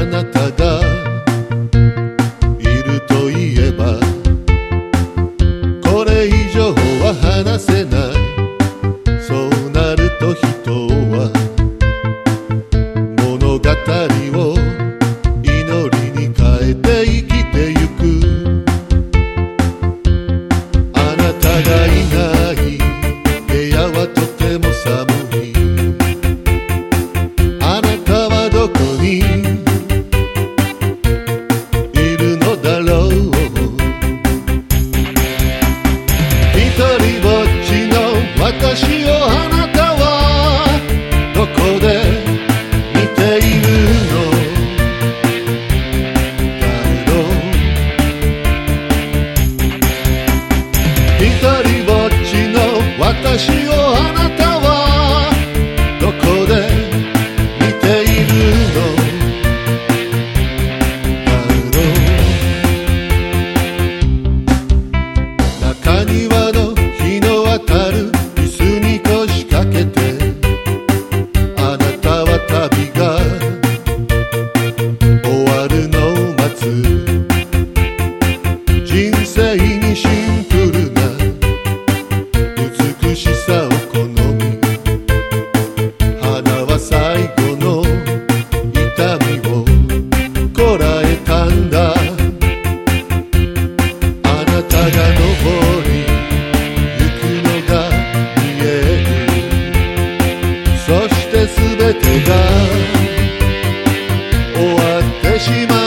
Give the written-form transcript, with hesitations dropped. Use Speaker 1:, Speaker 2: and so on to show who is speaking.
Speaker 1: なたがいると言えばこれ以上は話せない。そうなると人は物語を祈りに変えて生きてゆく。あなたがいない部屋はとても寒い。あなたはどこにいるのだろう。一人ぼっちの私をあなたはどこで見ているのだろう。一人ぼっちの私をあなたはどこで見ているのだろう。中庭の日の当たる椅子に腰掛けてあなたは旅が終わるのを待つ。人生にシンプルな美しさを好み花は最後の痛みをこらえたんだ。あなたが登りゆくのが見える。そして全てが終わってしまう。